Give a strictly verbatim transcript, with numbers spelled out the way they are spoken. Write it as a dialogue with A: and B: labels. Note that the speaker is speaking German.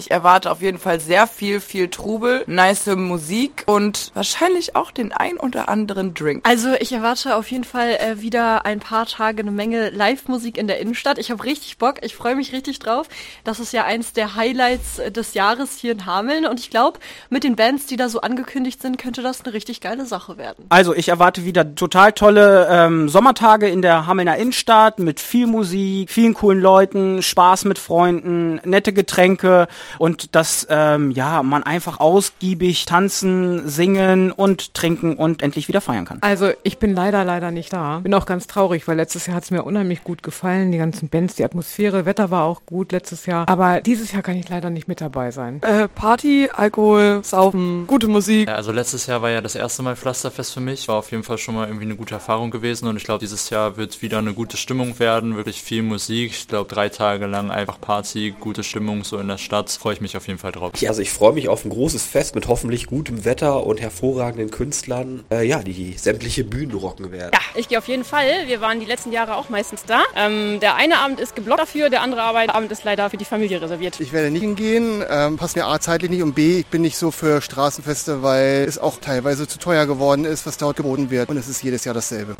A: Ich erwarte auf jeden Fall sehr viel, viel Trubel, nice Musik und wahrscheinlich auch den ein oder anderen Drink.
B: Also ich erwarte auf jeden Fall äh, wieder ein paar Tage eine Menge Live-Musik in der Innenstadt. Ich habe richtig Bock, ich freue mich richtig drauf. Das ist ja eins der Highlights des Jahres hier in Hameln und ich glaube, mit den Bands, die da so angekündigt sind, könnte das eine richtig geile Sache werden.
C: Also ich erwarte wieder total tolle ähm, Sommertage in der Hamelner Innenstadt mit viel Musik, vielen coolen Leuten, Spaß mit Freunden, nette Getränke. Und dass ähm, ja man einfach ausgiebig tanzen, singen und trinken und endlich wieder feiern kann.
D: Also ich bin leider, leider nicht da. Bin auch ganz traurig, weil letztes Jahr hat es mir unheimlich gut gefallen. Die ganzen Bands, die Atmosphäre, Wetter war auch gut letztes Jahr. Aber dieses Jahr kann ich leider nicht mit dabei sein.
E: Äh, Party, Alkohol, Saufen, gute Musik.
F: Ja, also letztes Jahr war ja das erste Mal Pflasterfest für mich. War auf jeden Fall schon mal irgendwie eine gute Erfahrung gewesen. Und ich glaube, dieses Jahr wird wieder eine gute Stimmung werden. Wirklich viel Musik. Ich glaube, drei Tage lang einfach Party, gute Stimmung so in der Stadt. Freue ich mich auf jeden Fall drauf.
G: Also ich freue mich auf ein großes Fest mit hoffentlich gutem Wetter und hervorragenden Künstlern, äh, ja, die sämtliche Bühnen rocken werden.
H: Ja, ich gehe auf jeden Fall. Wir waren die letzten Jahre auch meistens da. Ähm, der eine Abend ist geblockt dafür, der andere Abend ist leider für die Familie reserviert.
I: Ich werde nicht hingehen, ähm, passt mir A zeitlich nicht und B, ich bin nicht so für Straßenfeste, weil es auch teilweise zu teuer geworden ist, was dort geboten wird und es ist jedes Jahr dasselbe.